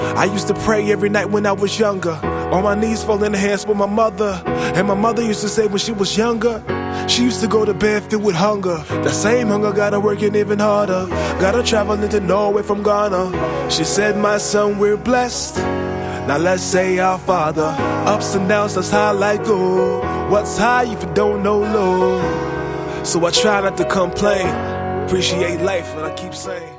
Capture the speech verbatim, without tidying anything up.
I used to pray every night when I was younger, on my knees falling hands with my mother. And my mother used to say when she was younger, she used to go to bed filled with hunger. The same hunger got her working even harder, got her traveling to Norway from Ghana. She said, my son, we're blessed. Now let's say our Father. Ups and downs, that's how life go. What's high if you don't know low? So I try not to complain, appreciate life, and I keep saying